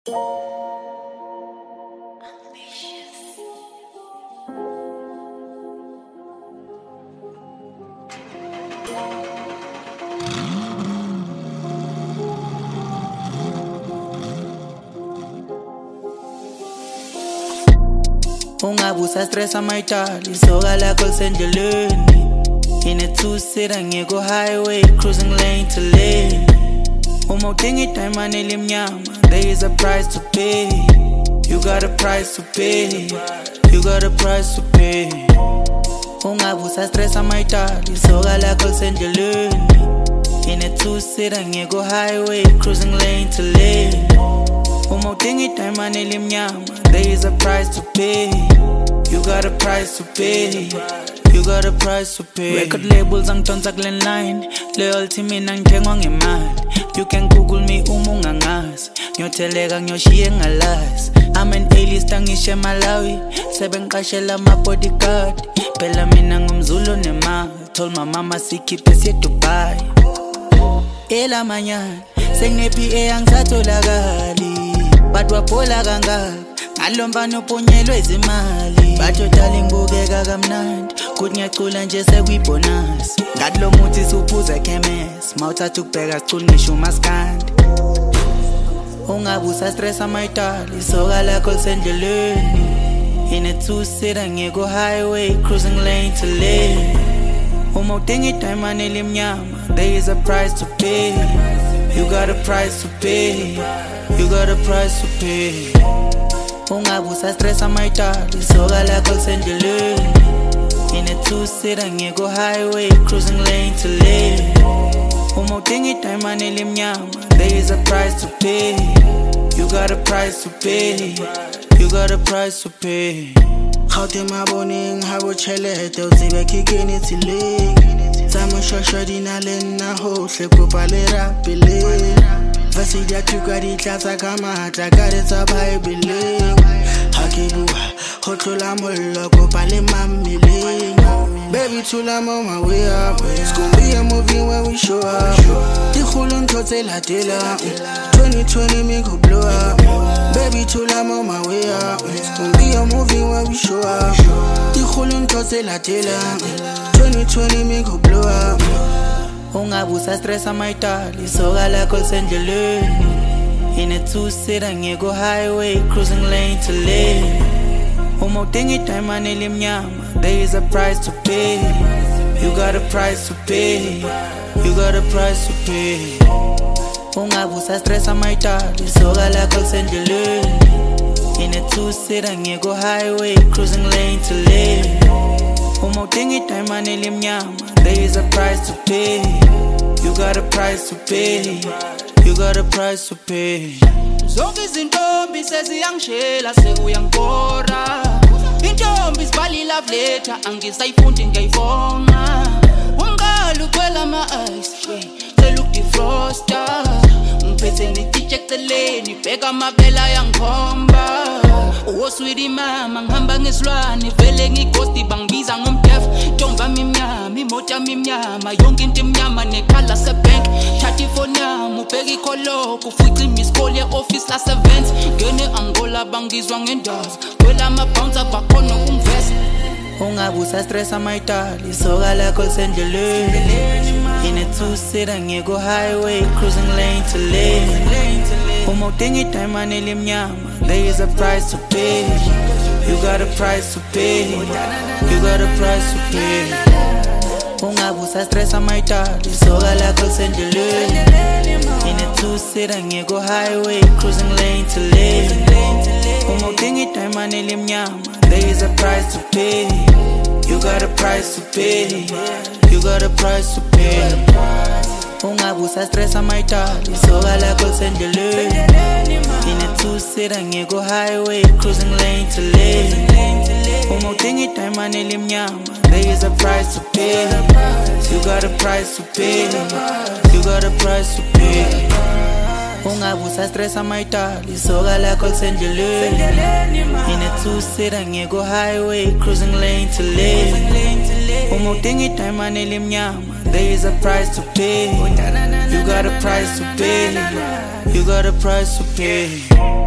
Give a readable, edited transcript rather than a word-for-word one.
Ungabusa stressa mayitali isoka lakho lisendleleni. In a two-seater ngiyeko highway cruising lane to lane. Uma udinga idayimani elimnyama, there is a price to pay. You got a price to pay. You got a price to pay. Ungabusa stressa mayitali isoka lakho lisendleleni. In a two-seater ngiyeko highway cruising lane to lane. Uma udinga idayimani elimnyama, there is a price to pay. You got a price to pay. You got a price to pay. Record labels angidonsa kule line. Loyalty mina ngithengwa ngemali. You can Google me uma ungangazi. Ngiyotheleka ngiyoshiya ngalazi. I'm an A-list angishe Malawi. Sebengiqashela ama-bodyguard. Phela mina ngumzulu nemali. Told my mama sikhiphe siye Dubai. Ela manyana sengine-PA angisatholakali. But waphola kangaka ngalo mfana ophunyelwe izimali. Batho darling ngibukeka kamnandi, kuthi ngiyacula nje sekuyibonus. Ngathi lo muthi suphuza ekhemesi, mawuthatha ukubheka sicula ngisho umaskandi. Ungabusa stressa mayitali isoka lakho lisendleleni. In a two-seater ngiyeko highway cruising lane to lane. Uma udinga idayimani elimnyama, there is a price to pay. You got a price to pay. You got a price to pay. Ungabusa stressa mayitali isoka lakho lisendleleni. In a two-seater ngiyeko highway cruising lane to lane. Uma udinga idayimani elimnyama, there is a price to pay. You got a price to pay. You got a price to pay. Khawute mabone ngihabo chelete uzibe kikini itsile. Tsama shoshodi nalena hohle kopalera pele. Vasi ya tukari tlatsa kamata karetsa Bible. Hakibuwa hotlola mollo kopale mamile. Baby tula I'm on my way up. It's gonna be a movie when we show up. Dikhulu ntho tse latela. 2020 me go blow up. Baby tula I'm on my way up. It's gonna be a movie when we show up. Dikhulu ntho tse latela. 2020 me go blow up. Ungabusa stressa mayitali isoka lakho lisendleleni. In a two-seater ngiyeko highway cruising lane to lane. Uma udinga idayimani elimnyama, there is a price to pay. You got a price to pay. You got a price to pay. Ungabusa stressa mayitali isoka lakho lisendleleni. In a two-seater ngiyeko highway cruising lane to lane. Uma udinga idayimani elimnyama, there is a price to pay. You got a price to pay. You got a price to pay. Zonke izintombi seziyangishela sekuyangibora. Intombi sibali love letter angisayifundi ngiyayivonga. Ungqala ukwela ama-ice selook defroster. Ngiphethe nititshe eceleni bheka amabela yangikhomba. Sweetie mama ngihamba ngesilwane vele ngighosti bangibiza ngomdef. Ntomba mimnyama imota mimnyama yonke into imnyama nekhala sebank. Thatha ifoni yami ubheka ikholoku ufica imiskoli ye-office lase-events. Ngene Angola bangizwa ngendawo kwela ama-bouncer bakhona ukungivesa. Ungabusa stressa mayitali isoka lakho lisendleleni. In a two-seater ngiyeko highway cruising lane to lane. Uma udinga idayimani elimnyama, there is a price to pay. You got a price to pay. You got a price to pay. Ungabusa stressa mayitali isoka lakho lisendleleni. In a two-seater ngiyeko highway cruising lane to lane. Uma udinga idayimani elimnyama, there is a price to pay. You got a price to pay. You got a price to pay. Ungabusa stressa mayitali isoka lakho lisendleleni. In a two-seater ngiyeko highway cruising lane to lane. Uma udinga idayimani elimnyama, there is a price to pay. You got a price to pay. You got a price to pay. Ungabusa stressa mayitali isoka lakho lisendleleni. In a two-seater ngiyeko highway cruising lane to lane. Uma udinga idayimani elimnyama, there is a price to pay. You got a price to pay. You got a price to pay.